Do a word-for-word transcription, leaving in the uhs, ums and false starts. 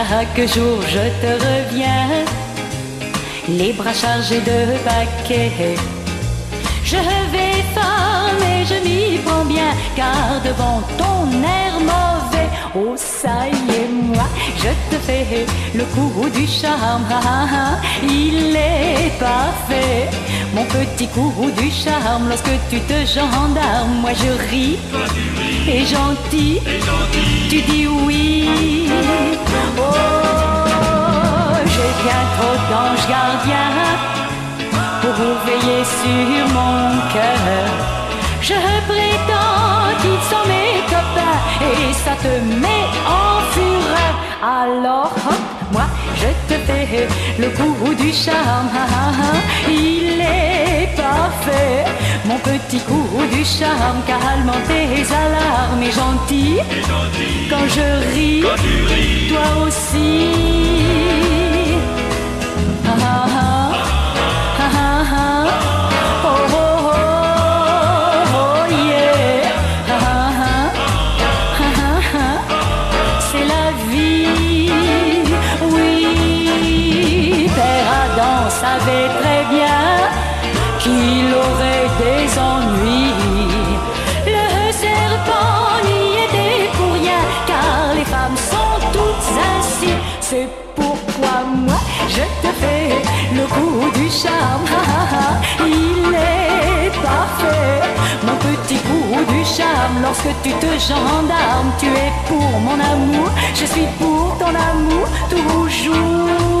Chaque jour je te reviens, les bras chargés de paquets. Je vais fort mais je m'y prends bien, car devant ton air mauvais, oh ça y est, moi je te fais le coup du charme. Ah, ah, ah, il est parfait, mon petit coup du charme. Lorsque tu te gendarmes, moi je ris, et gentil, tu dis oui. Oh, j'ai bien trop d'anges gardiens pour veiller sur mon cœur. Je prétends qu'ils sont mes copains et ça te met en fureur. Alors hop, moi je te fais le coup du charme. Ah, ah, ah, il est parfait, mon petit coup du charme, calmant tes alarmes. Et gentil, quand je ris, toi aussi. Ah, ah, ah. Ah, ah, ah. Oh, oh, oh, oh, yeah. Ah, ah, ah. Ah, ah, ah. C'est la vie, oui. Père Adam savait très bien qu'il aurait des ennuis. Le serpent n'y était pour rien, car les femmes sont toutes ainsi. C'est pourquoi moi je te fais le coup du charme. Ah, ah, ah, il est parfait, mon petit coup du charme. Lorsque tu te gendarmes, tu es pour mon amour, je suis pour ton amour toujours.